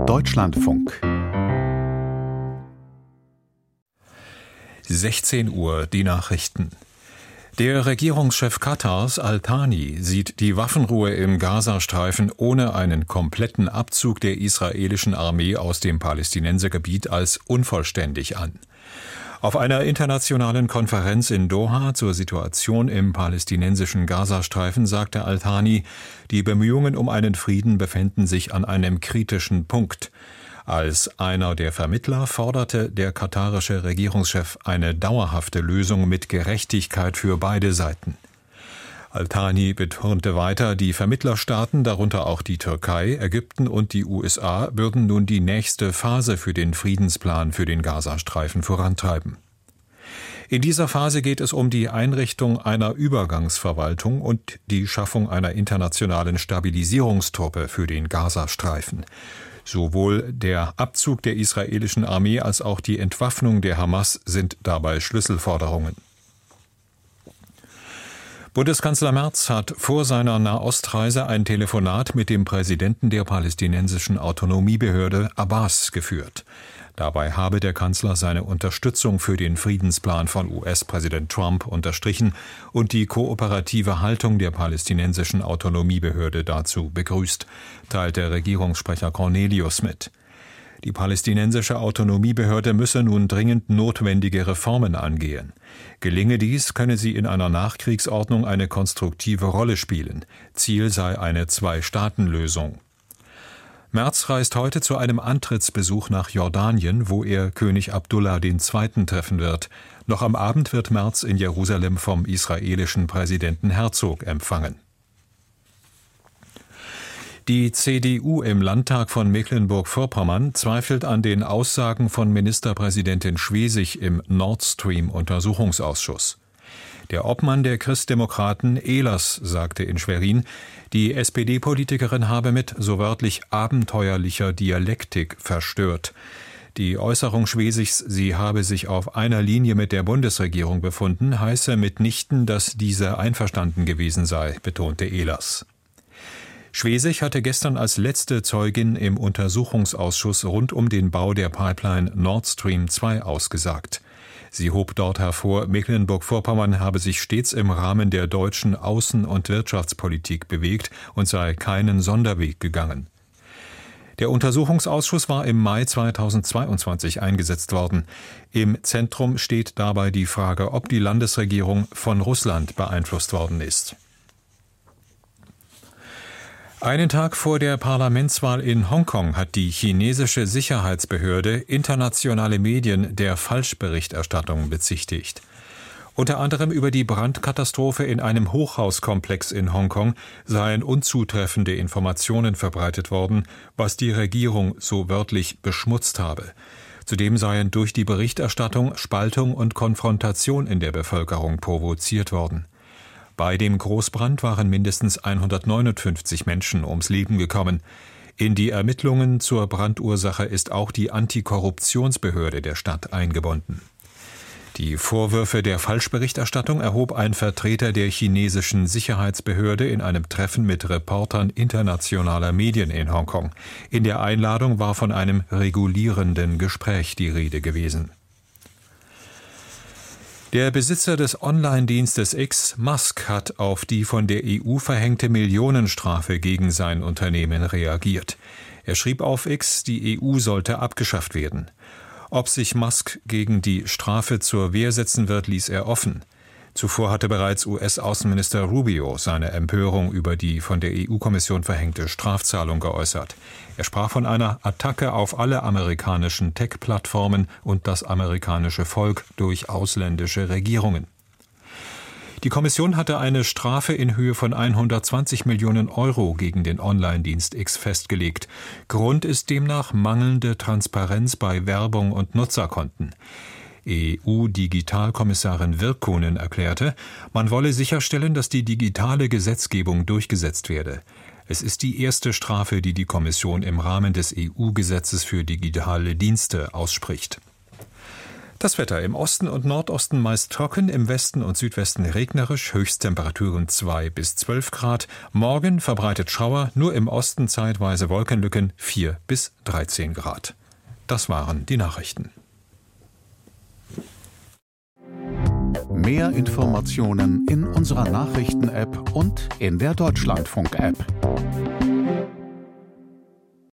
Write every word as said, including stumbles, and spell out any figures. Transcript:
Deutschlandfunk. sechzehn Uhr, die Nachrichten. Der Regierungschef Katars, Al-Thani, sieht die Waffenruhe im Gazastreifen ohne einen kompletten Abzug der israelischen Armee aus dem Palästinensergebiet als unvollständig an. Auf einer internationalen Konferenz in Doha zur Situation im palästinensischen Gazastreifen sagte Al-Thani, die Bemühungen um einen Frieden befänden sich an einem kritischen Punkt. Als einer der Vermittler forderte der katarische Regierungschef eine dauerhafte Lösung mit Gerechtigkeit für beide Seiten. Al-Thani betonte weiter, die Vermittlerstaaten, darunter auch die Türkei, Ägypten und die U S A, würden nun die nächste Phase für den Friedensplan für den Gazastreifen vorantreiben. In dieser Phase geht es um die Einrichtung einer Übergangsverwaltung und die Schaffung einer internationalen Stabilisierungstruppe für den Gazastreifen. Sowohl der Abzug der israelischen Armee als auch die Entwaffnung der Hamas sind dabei Schlüsselforderungen. Bundeskanzler Merz hat vor seiner Nahostreise ein Telefonat mit dem Präsidenten der palästinensischen Autonomiebehörde Abbas geführt. Dabei habe der Kanzler seine Unterstützung für den Friedensplan von U S-Präsident Trump unterstrichen und die kooperative Haltung der palästinensischen Autonomiebehörde dazu begrüßt, teilte Regierungssprecher Cornelius mit. Die palästinensische Autonomiebehörde müsse nun dringend notwendige Reformen angehen. Gelinge dies, könne sie in einer Nachkriegsordnung eine konstruktive Rolle spielen. Ziel sei eine Zwei-Staaten-Lösung. Merz reist heute zu einem Antrittsbesuch nach Jordanien, wo er König Abdullah der Zweite treffen wird. Noch am Abend wird Merz in Jerusalem vom israelischen Präsidenten Herzog empfangen. Die C D U im Landtag von Mecklenburg-Vorpommern zweifelt an den Aussagen von Ministerpräsidentin Schwesig im Nord Stream-Untersuchungsausschuss. Der Obmann der Christdemokraten Ehlers sagte in Schwerin, die S P D-Politikerin habe mit so wörtlich abenteuerlicher Dialektik verstört. Die Äußerung Schwesigs, sie habe sich auf einer Linie mit der Bundesregierung befunden, heiße mitnichten, dass diese einverstanden gewesen sei, betonte Ehlers. Schwesig hatte gestern als letzte Zeugin im Untersuchungsausschuss rund um den Bau der Pipeline Nord Stream zwei ausgesagt. Sie hob dort hervor, Mecklenburg-Vorpommern habe sich stets im Rahmen der deutschen Außen- und Wirtschaftspolitik bewegt und sei keinen Sonderweg gegangen. Der Untersuchungsausschuss war im Mai zweitausendzweiundzwanzig eingesetzt worden. Im Zentrum steht dabei die Frage, ob die Landesregierung von Russland beeinflusst worden ist. Einen Tag vor der Parlamentswahl in Hongkong hat die chinesische Sicherheitsbehörde internationale Medien der Falschberichterstattung bezichtigt. Unter anderem über die Brandkatastrophe in einem Hochhauskomplex in Hongkong seien unzutreffende Informationen verbreitet worden, was die Regierung so wörtlich beschmutzt habe. Zudem seien durch die Berichterstattung Spaltung und Konfrontation in der Bevölkerung provoziert worden. Bei dem Großbrand waren mindestens hundertneunundfünfzig Menschen ums Leben gekommen. In die Ermittlungen zur Brandursache ist auch die Antikorruptionsbehörde der Stadt eingebunden. Die Vorwürfe der Falschberichterstattung erhob ein Vertreter der chinesischen Sicherheitsbehörde in einem Treffen mit Reportern internationaler Medien in Hongkong. In der Einladung war von einem regulierenden Gespräch die Rede gewesen. Der Besitzer des Online-Dienstes X, Musk, hat auf die von der E U verhängte Millionenstrafe gegen sein Unternehmen reagiert. Er schrieb auf X, die E U sollte abgeschafft werden. Ob sich Musk gegen die Strafe zur Wehr setzen wird, ließ er offen. Zuvor hatte bereits U S-Außenminister Rubio seine Empörung über die von der E U-Kommission verhängte Strafzahlung geäußert. Er sprach von einer Attacke auf alle amerikanischen Tech-Plattformen und das amerikanische Volk durch ausländische Regierungen. Die Kommission hatte eine Strafe in Höhe von hundertzwanzig Millionen Euro gegen den Online-Dienst X festgelegt. Grund ist demnach mangelnde Transparenz bei Werbung und Nutzerkonten. E U-Digitalkommissarin Virkkunen erklärte, man wolle sicherstellen, dass die digitale Gesetzgebung durchgesetzt werde. Es ist die erste Strafe, die die Kommission im Rahmen des E U-Gesetzes für digitale Dienste ausspricht. Das Wetter: im Osten und Nordosten meist trocken, im Westen und Südwesten regnerisch, Höchsttemperaturen zwei bis zwölf Grad. Morgen verbreitet Schauer, nur im Osten zeitweise Wolkenlücken, vier bis dreizehn Grad. Das waren die Nachrichten. Mehr Informationen in unserer Nachrichten-App und in der Deutschlandfunk-App.